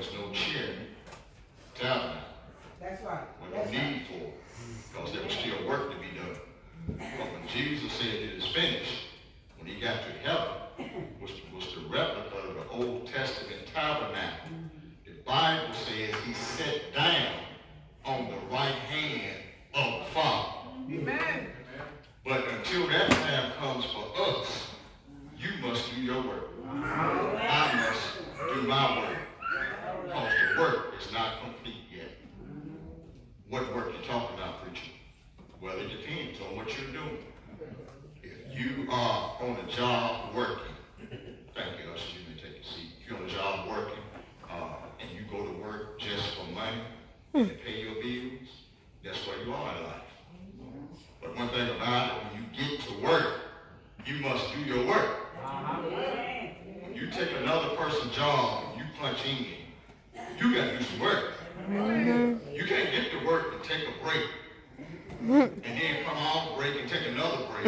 was no charity tabernacle. That's right. With no need for it, because there was still work to be done. But when Jesus said it is finished, when he got to heaven, which was the replica of the Old Testament tabernacle, the Bible says he sat down on the right hand of the Father. Amen. But until that time comes for us, you must do your work. I must do my work. Because the work is not complete yet. What work you talking about, preacher? Well, it depends on what you're doing. If you are on a job working, thank you, Usher, you may take a seat. If you're on a job working, and you go to work just for money and pay your bills, that's where you are in life. But one thing about it, when you get to work, you must do your work. When you take another person's job and you punch in, you got to do some work. You can't get to work and take a break and then come off break and take another break.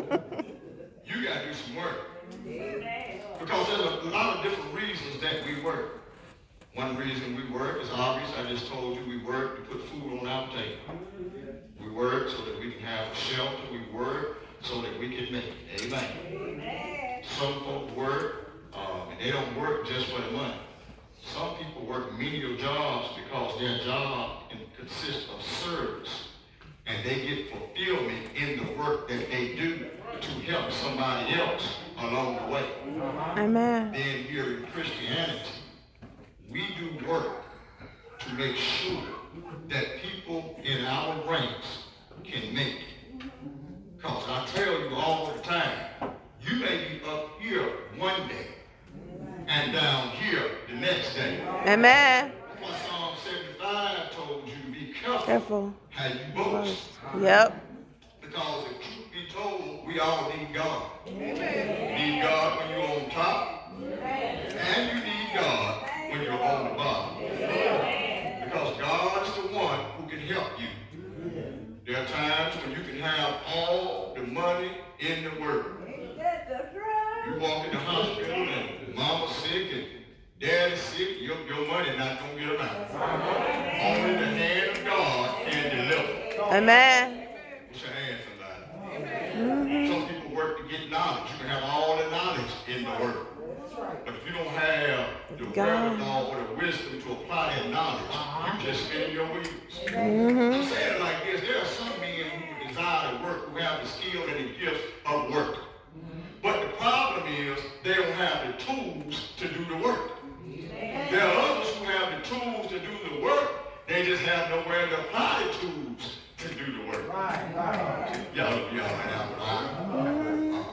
You got to do some work. Because there's a lot of different reasons that we work. One reason we work is obvious. I just told you we work to put food on our table. We work so that we can have a shelter. We work so that we can make it. Amen. Some folk work, and they don't work just for the money. Some people work menial jobs because their job consists of service. And they get fulfillment in the work that they do to help somebody else along the way. Amen. Then here in Christianity, we do work to make sure that people in our ranks can make it. Because I tell you all the time, you may be up here one day and down here the next day. Amen. That's why Psalm 75 told you to be careful how you boast. Yep. Because if truth be told, we all need God. Amen. You need God when you're on top. And you need God when you're on the bottom. Because God is the one who can help you. There are times when you can have all the money in the world. You walk in the hospital and mama's sick and daddy's sick, your money not going to get around. Only the hand of God can deliver. Amen. Put your hand, somebody. Some people work to get knowledge. You can have all the knowledge in the world. But if you don't have the wherewithal or the wisdom to apply that knowledge, you just spin your wheels. I'm saying it like this. There are some men who desire to work, who have the skill and the gift of work. But the problem is they don't have the tools to do the work. There are others who have the tools to do the work. They just have nowhere to apply the tools to do the work. Y'all look right now.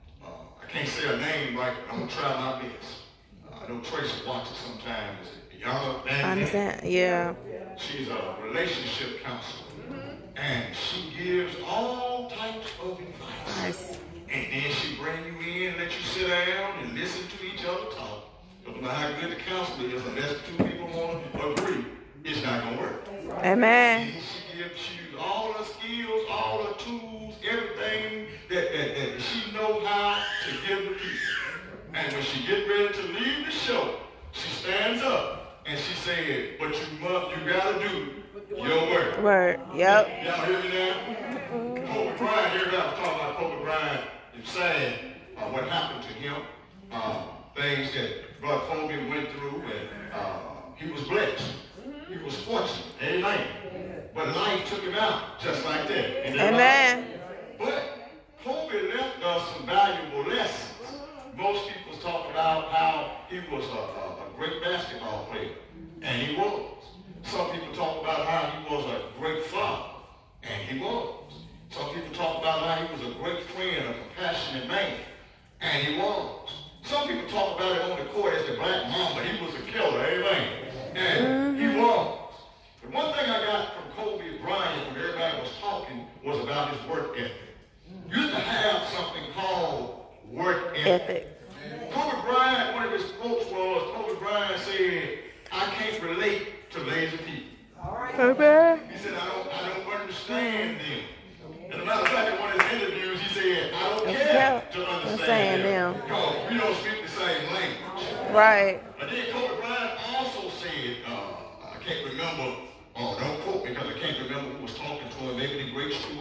I can't say her name right, but I'm going to try my best. I know Tracy watches sometimes. Y'all know that? I understand, yeah. She's a relationship counselor. And she gives all types of advice. Nice. And then she bring you in and let you sit down and listen to each other talk. No matter how good the counselor is, unless the two people want to agree, it's not going to work. Amen. And she uses all her skills, all her tools, everything that she knows how to give the people. And when she get ready to leave the show, she stands up and she said, but you got to do your work. Word, yep. Y'all hear me now? Kobe Bryant, everybody was talking about Kobe Bryant and saying what happened to him, things that Brother Kobe went through, and he was blessed. He was fortunate. Amen. But life took him out just like that. Amen. But Kobe left us some valuable lessons. Most people talk about how he was a great basketball player, and he was. Some people talk about how he was a great father, and he was. Some people talk about how he was a great friend, a compassionate man, and he was. Some people talk about it on the court as the black mamba. He was a killer, amen. And he was. But one thing I got from Kobe Bryant when everybody was talking was about his work ethic. You have to have something called work ethic. Kobe Bryant, one of his quotes was, Kobe Bryant said, I can't relate to lazy people. Kobe. He said, I don't understand them. As a matter of fact, in one of his interviews, he said, I don't care to understand them. Because we don't speak the same language. Right. But then Kobe Bryant also said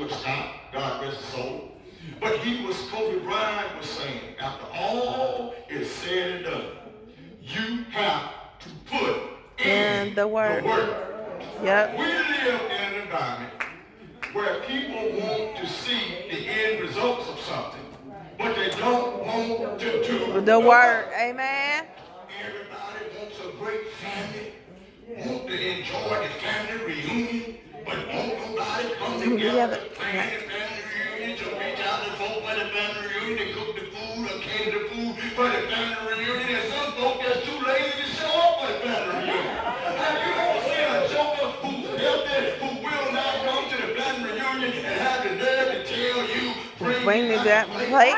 Woodstock, God rest his soul. But Kobe Bryant was saying, after all is said and done, you have to put in the work. Yep. We live in an environment where people want to see the end results of something, but they don't want to do The work. Amen. Everybody wants a great family, want to enjoy the family reunion, but won't nobody come together to plan the family reunion, to reach out to folk for the family reunion, to cook the food or cater the food for the family reunion, and some folk that's too lazy to show up for the family reunion. Have you ever seen a joker who's healthy, who will not come to the family reunion and have the nerve to tell you, bring me that plate?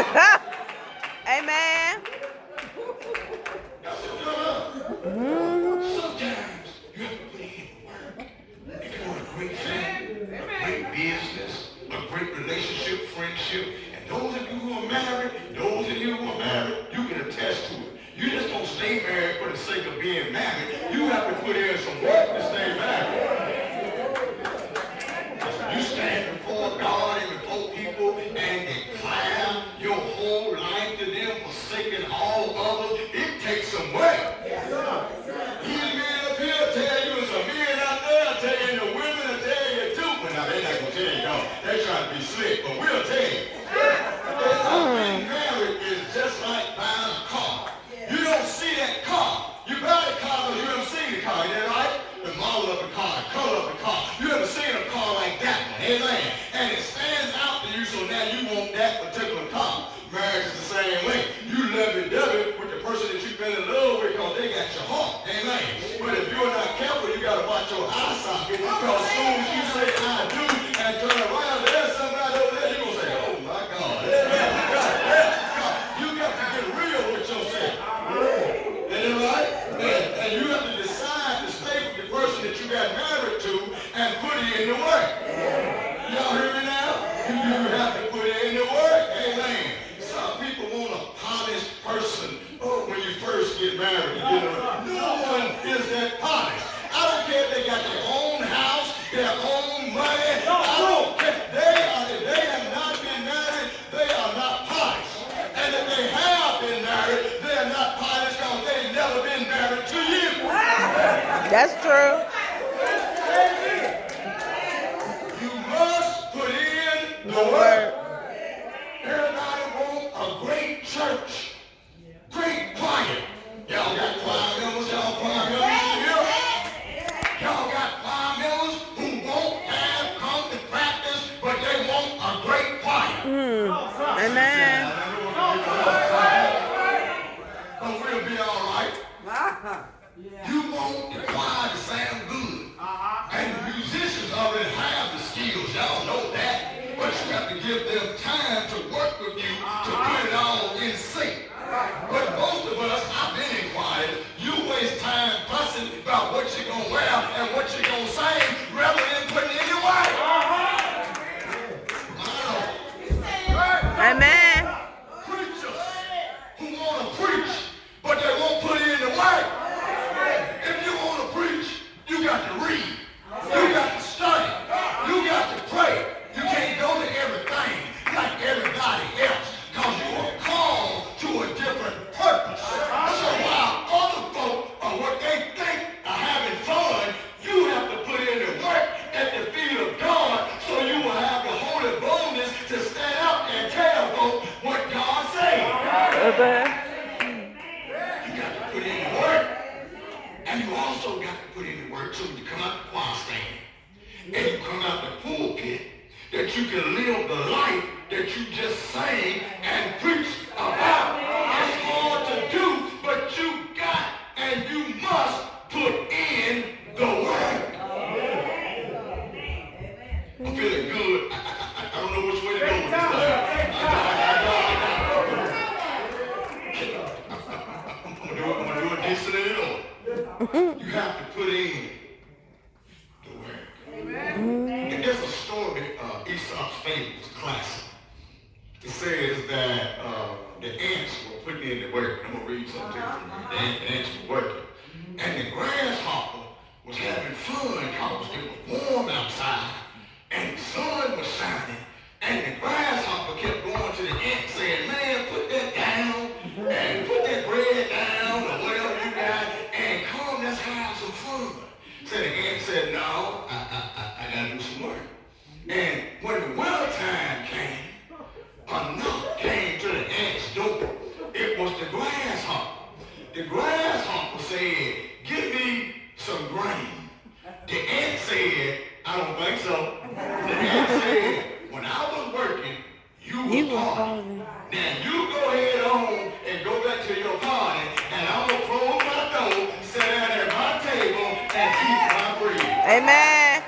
Amen. Sometimes you have to put in work. If you want a great family, a great business, a great relationship, friendship, and those of you who are married, you can attest to it. You just don't stay married for the sake of being married. You have to put in some work to stay married. You stand before God and before people and declare your whole life to them, forsaking all others. It takes some work. These men up here tell you, and some men out there tell you, and the women will tell you too. But now they're not going to tell you, y'all. They're trying to be slick, but we'll tell you. Being married is just like buying a car. You don't see that car. You buy the car, but you haven't seen the car. Isn't that right? The model of the car, the color of the car. You haven't seen a car like that one. Amen. And it stands out to you, so now you want that particular car. Marriage is the same way. You lovey-dovey with the person that you fell in love with because they got your heart. Amen. But if you're not careful, you got to watch your eye socket, because as soon as you say, I do, and turn around, there's somebody over there, you're going to say, oh my God. You got to get real with yourself. Isn't that right? And you have to decide to stay with the person that you got married to and put it in the work. Y'all hear me now? You have to put it in the work. Amen. Some people want a polished person. Oh, when you first get married, no one is that polished. I don't care if they got their own house, their own money. I don't care. If they have not been married, they are not polished. And if they have been married, they are not polished because they've never been married to you. That's true. You must put in the work. Everybody wants a great church, great choir. Y'all got choir members, y'all choir members here. Y'all got choir members who won't have come to practice, but they want a great choir. Amen. But we'll be all right. You want the choir to sound good. And the musicians already have the skills, y'all know that. But you have to give them time to work with you to put it all in sync. But most of us, I've been in choir, you waste time fussing about what you're going to wear and what you're going to sing rather than putting it in your wife. Amen. Preachers who want to preach, but they won't put it in the work. If you want to preach, you got to read. You got to study. You got to pray. You can't go to everything like everybody else because you are called to a different purpose. So while other folk are what they think are having fun, you have to put in the work at the feet of God so you will have the holy boldness to stand up and tell folk what God says. You got to put in the work. And you also got to put in the work so when you come out the choir stand and you come out the pulpit, that you can live the life that you just sang and preached about. It's hard to do, but you got and you must put in the work. I'm feeling good. I don't know which way to go with this stuff. I'm going to do it decent and in order. You have to put in the work. And there's a story, Aesop's Fable, it's a classic. It says that the ants were putting in the work. I'm going to read something from you. The ants were working. And the grasshopper was having fun because it was warm outside. And the sun was the grasshopper. The grasshopper said, give me some grain. The ant said, I don't think so. The ant said, when I was working, you were partying. Now you go ahead on and go back to your party, and I'm going to close my door, sit down at my table, and eat my bread. Amen.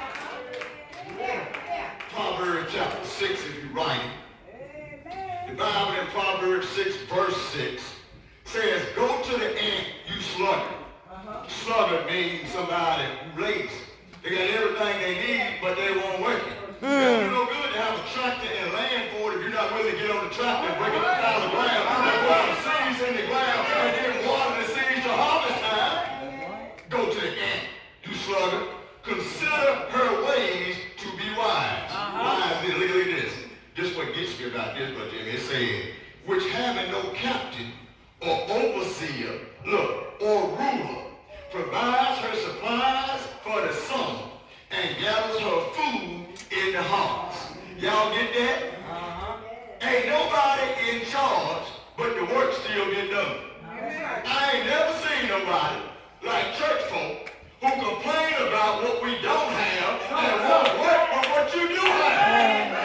Proverbs chapter 6, if you write it. The Bible in Proverbs 6, verse 6 says, go to the ant, you sluggard. Sluggard means somebody who lazy. They got everything they need, but they won't work it. It's no good to have a tractor and land for it if you're not willing to get on the tractor and break it out of the ground. And put the seeds in the ground and then water the seeds to harvest time. Go to the ant, you sluggard. Consider her ways to be wise. Wise, look at this. This is what gets me about this, but Jimmy. It said, which having no captain or overseer, look, or ruler, provides her supplies for the summer and gathers her food in the harvest. Y'all get that? Ain't nobody in charge, but the work still get done. I ain't never seen nobody like church folk who complain about what we don't have and won't work for what you do have.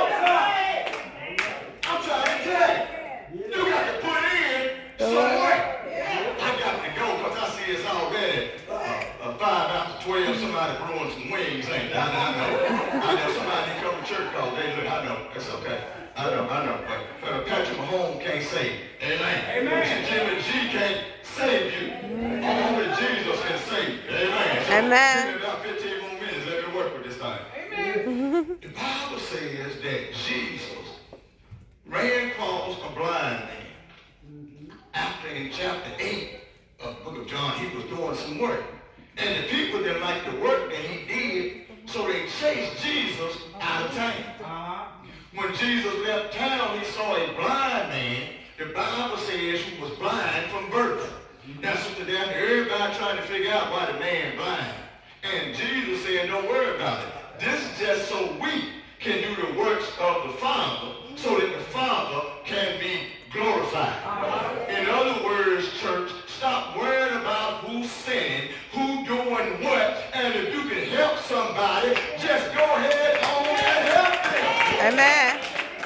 I'm trying to tell you, you got to put in some work. I got to go because I see it's already 5 after 12. Somebody growing some wings, ain't it? I know somebody didn't come to church because they look. I know. It's okay. I know. But Patrick Mahomes can't save you. Amen. Jimmy G can't save you. Only Jesus can save you. Amen. So Amen. give me about 15 more minutes. Let me work with this thing. Amen. The Bible says that Jesus ran across a blind man. After in chapter 8 of the book of John, he was doing some work. And the people didn't like the work that he did, so they chased Jesus out of town. When Jesus left town, he saw a blind man. The Bible says he was blind from birth. Now, Sister Daphne, everybody trying to figure out why the man blind. And Jesus said, don't worry about it. This is just so we can do the works of the Father, so that the Father can be glorified. In other words, church, stop worrying about who's sinning, who doing what, and if you can help somebody, just go ahead on and help them. Amen.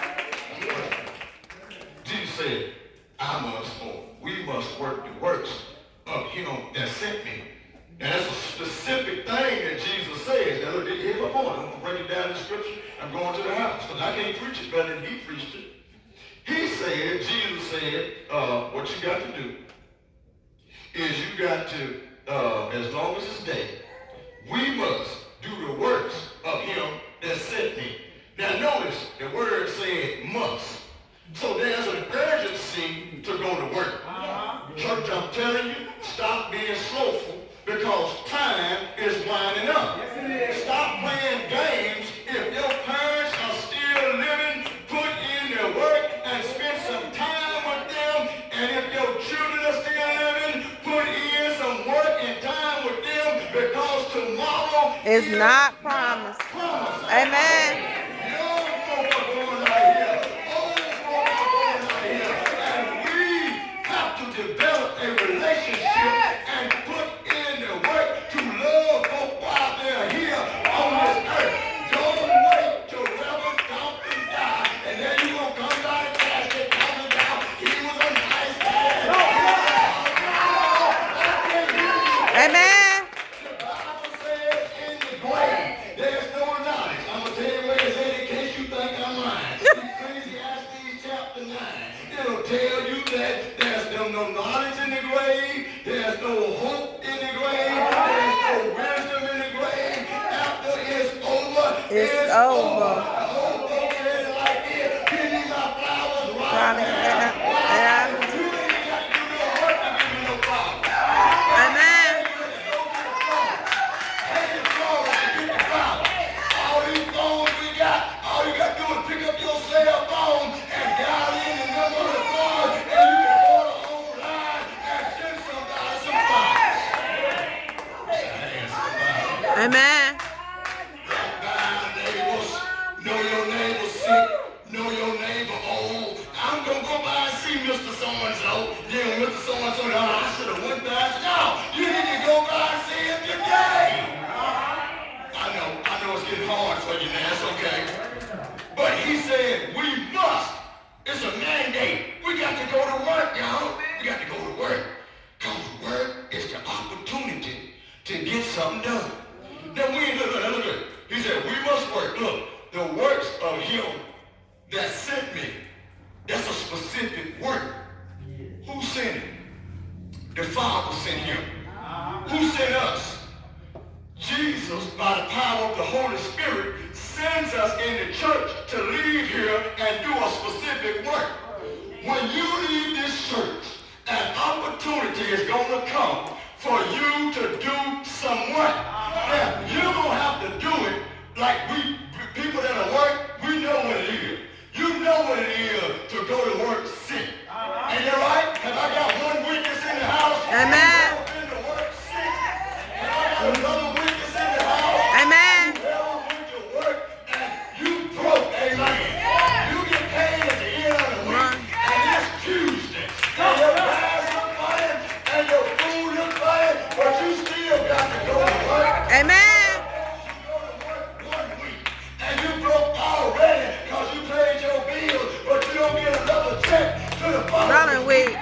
Jesus said, we must work the works of him that sent me. And that's a specific thing that Jesus says. Now look, here's my point. I'm going to break it down in the scripture. I'm going to the house because I can't preach it better than he preached it. He said, Jesus said, what you got to do is you got to, as long as it's day, we must do the works of him that sent me. Now notice the word said must. So there's an urgency to go to work. Church, I'm telling you, stop being slowful because time is winding up. Stop playing games. If your parents are still living, put in their work and spend some time with them. And if your children are still living, put in some work and time with them because tomorrow Is not promised. Amen. Young folk are going out here. Old folk are going out here. And we have to develop a relationship and put in the work to love folk while they're here on this earth. Don't wait till Reverend Compton die, and then you gonna come down and casket coming down. He was a nice man. Amen. The Bible says in the grave, there's no knowledge. I'm going to tell you where it's at in case you think I'm lying. Ecclesiastes chapter 9. It'll tell you that there's no knowledge in the grave. There's no hope in the grave. There's no wisdom in the grave. After it's over, It's over. The whole book says it like this. Give me my flowers right now. Yeah. You ain't got to do no work to give me no flowers. Amen. All you got to do is pick up your cell phone and dial in the number of the phone, and you can order online and send somebody some flowers. Amen. Neighbors, know your neighbor sick, know your neighbor old. I'm going to go by and see Mr. So-and-so. Yeah, Mr. So-and-so, I should have went by. No, you need to go by and see him today. I know it's getting hard for you now. It's okay. But he said, we must. It's a mandate. We got to go to work, y'all. We got to go to work. Because work is the opportunity to get something done. Now look. He said, we must work. Look, the works of him that sent me. That's a specific work. Who sent him? The Father sent him. Who sent us? Jesus, by the power of the Holy Spirit, sends us in the church to leave here and do a specific work. When you leave this church, an opportunity is going to come for you to do some work. Now, you don't have to do it like we, people that are work, we know what it is. You know what it is to go to work sick. Ain't that right? Have I got one witness in the house? Amen. Been to work sick? Have I got another witness in the house? Amen. You ever went to work and you broke, amen? You get paid at the end of the week, and it's Tuesday. And your gas look funny, and your food look funny, but you still got to go to work. Amen. You go to work 1 week, and you broke already because you paid your bills, but you don't get another check to the Following week.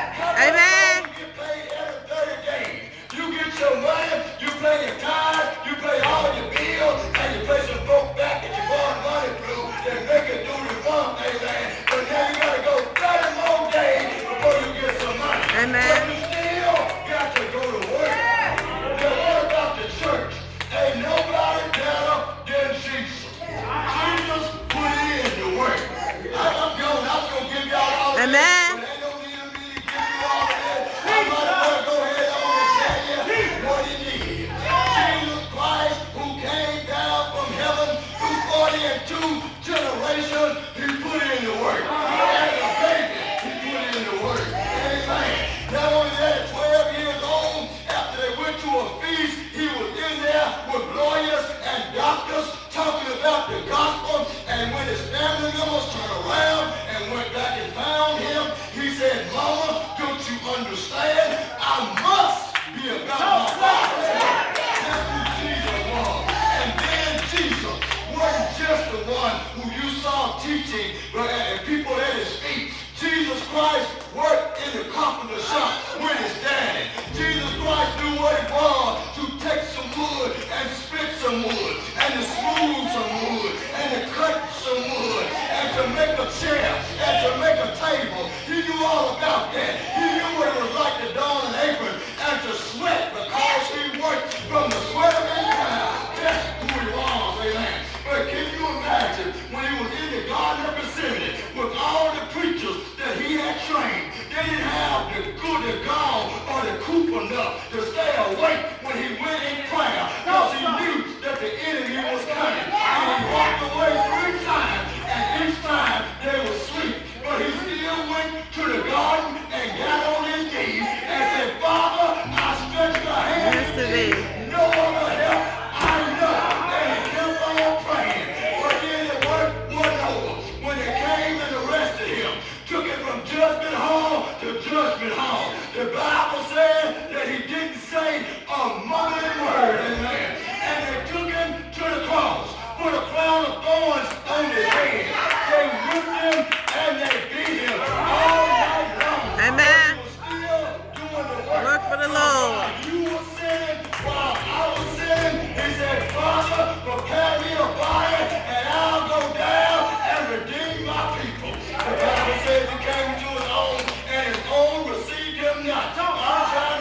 Amen. You get paid every 30 days. You get your money, you pay your tithes, you pay all your bills, and you pay some folk back that you borrowed money through that make it do the month, amen. But now you got to go 30 more days before you get some money. Amen. But you still got to go to work. Now what about the church? Ain't nobody better than Jesus. Jesus put in the work. I'm going to give y'all all of Amen. that. But ain't no need of me to give you all of that. I might as well go ahead on and tell you what he did. Jesus Christ, who came down from heaven through 42 generations, he put in the work. As a baby, he put in the work. Amen. Not only that, at 12 years old, after they went to a feast, he was in there with lawyers and doctors talking about the gospel. And when his family members turned around and went back and found him, he said, Mama, don't you understand? I must be about my Father's work. That's who Jesus was. And then Jesus wasn't just the one who you saw teaching and people at his feet. Jesus Christ worked in the carpenter shop with his daddy. Jesus Christ knew what it was to take some wood and split some wood and to smooth some wood and to cut some wood and to make a chair and to make a table. He knew all about that. He knew what it was like to don an apron and to sweat because he worked from the sweat of his brow. That's who he was, amen. But can you imagine when he was in the Garden of Gethsemane with all the preachers that he had trained? They didn't have the gall or the coop enough to stay awake when he went in prayer because he knew that the enemy was coming. And he walked away 3 times, and each time they were asleep. But he still went to the garden and got on his knees and said, Father, I stretch my hand to thee. No other help I know. And he kept on praying. But then it wasn't over. When they came and arrested him, took him from judgment hall to judgment hall. The Bible said that he didn't say a mumbling word, amen. And they took him to the cross, put a crown of thorns on his head. They whipped him and they beat him all night long. Amen. He was still doing the work. Work for the Lord. While you were sinning, while I was sinning, he said, Father, prepare me a body and I'll go down and redeem my people. The Bible says he came to his own and his own received him not. I'm trying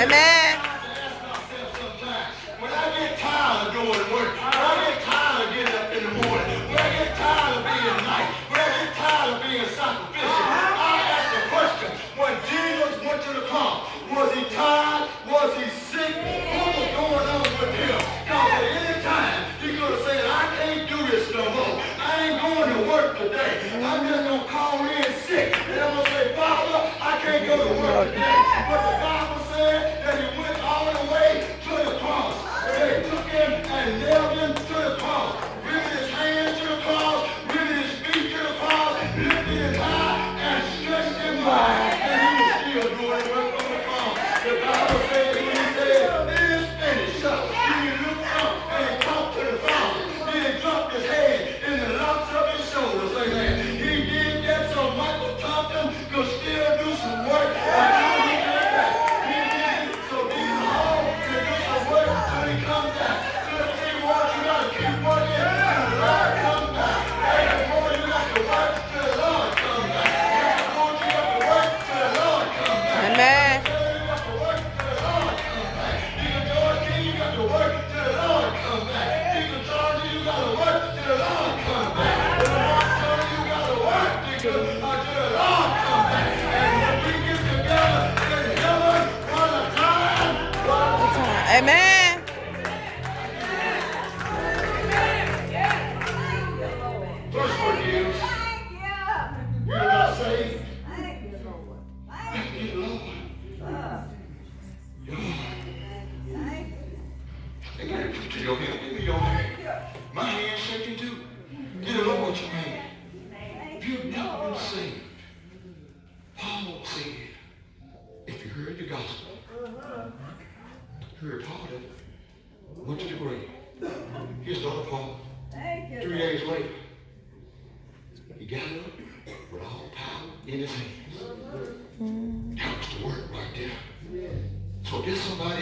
Amen. When I get tired of doing work, when I get tired of getting up in the morning, when I get tired of being nice, when I get tired of being sacrificial, I ask the question, when Jesus went to the cross, was he tired? Was he sick? What was going on with him? Because at any time, he could have said, I can't do this no more. I ain't going to work today. I'm just going to call in sick. And I'm going to say, Father, I can't go to work today. But the Bible said that he went all the way to the cross. They took him and nailed him to the cross. Riveted his hands to the cross. Riveted his feet to the cross. Lifted him high and stretched him wide. And he was still doing work on the cross. The Bible says when he said, it is finished. He looked up and he talked to the Father. Then he dropped his head in the locks of his shoulders. Amen. He did that so Michael Thompson could still do some work until he came back. He did it so Deacon Hall could do some work until he comes back. So the same word, you got to keep working till the Lord comes back. And the more you got to work till the Lord comes back. And the more you got to work till the Lord comes back. Amen. You got to work till the Lord comes back. Deacon George King, you got to work till the Lord comes back. Deacon Charlie, you got to work till the Lord comes back. The Lord telling you got to work, Deacon, until the Lord comes back. And when we get together in heaven, one a time, one a time. Amen. First word is, you're not saved. Thank you, Lord. Hey, get it to your hand. Give me your hand. My hand's shaking too. Get it over with your hand. If you've never been saved, Paul said, if you heard the gospel, heard part of it, went to the grave. Here's the other part. 3 days later, he got up with all power in his hands. That was the word right there. So there's somebody